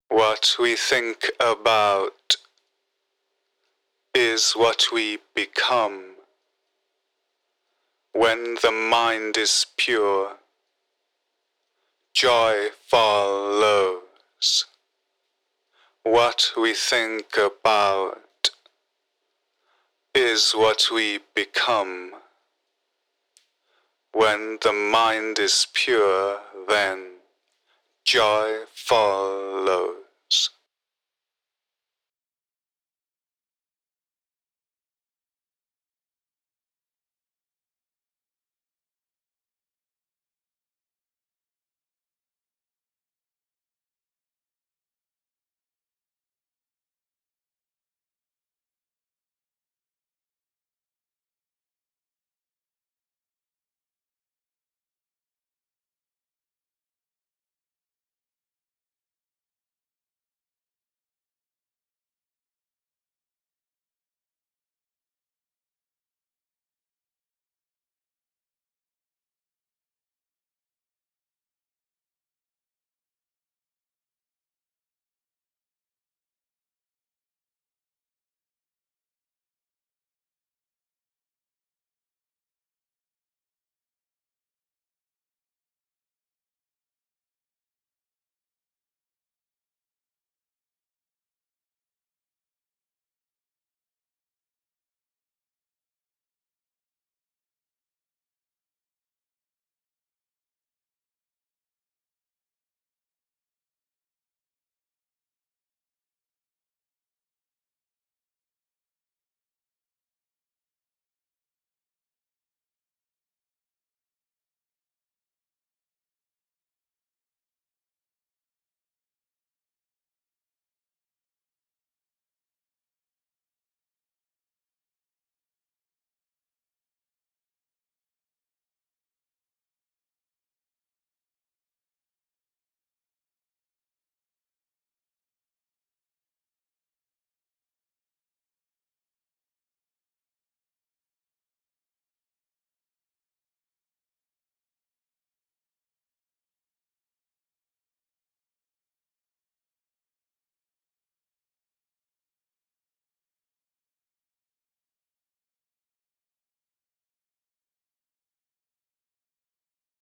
What we think about is what we become. When the mind is pure, joy follows. What we think about is what we become. When the mind is pure, then joy follows.